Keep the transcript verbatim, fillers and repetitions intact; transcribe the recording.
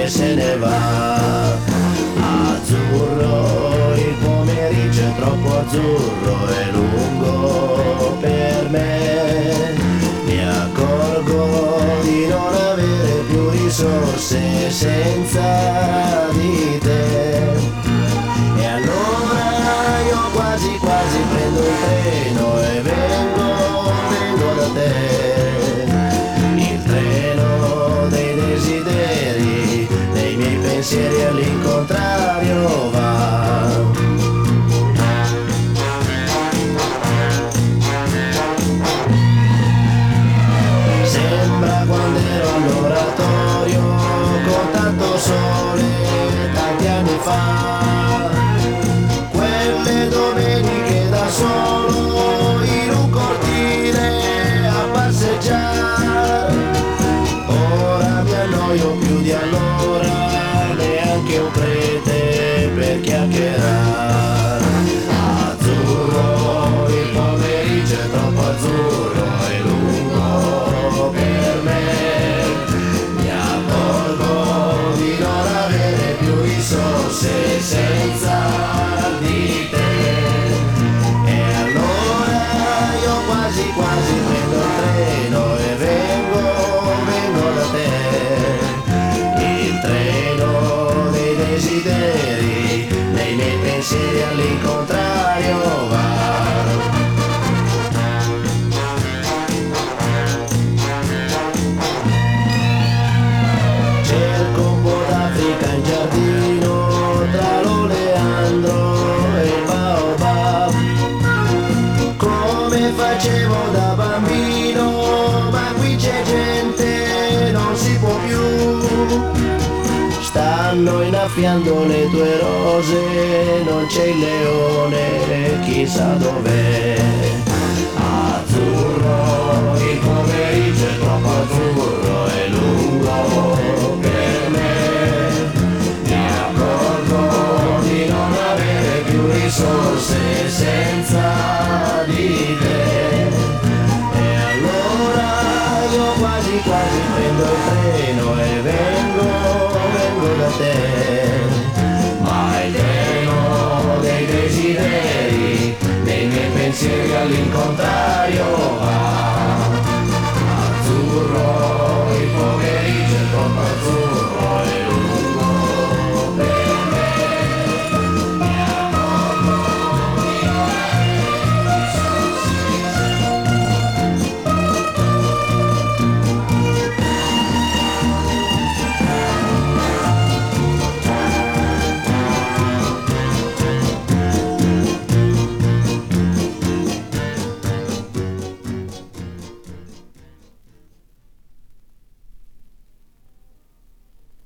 e se ne va. Azzurro, il pomeriggio è troppo azzurro e lungo per me. Mi accorgo di non avere più risorse senza di te. E allora io quasi quasi prendo il treno e vengo, vengo da te. Il treno dei desideri, dei miei pensieri all'incontrario va. Sembra quando ero all'oratorio con tanto sole tanti anni fa, quelle domeniche da solo in un cortile a passeggiare. Ora mi annoio più di allora, neanche un prete per chiacchierare. Azzurro, il pomeriggio è troppo azzurro e lungo per me. Mi accorgo di non avere più risorse senza di te. E allora io quasi quasi prendo il treno e vengo, vengo da te. Il treno dei desideri, dei miei pensieri all'incontrario va. Cerco un po' d'Africa in giardino, tra l'oleandro e il baobab, come facevo da bambino, ma qui c'è gente, non si può più. Stanno innaffiando le tue rose, non c'è il leone, chissà dov'è. Azzurro, il pomeriggio è troppo azzurro e lungo per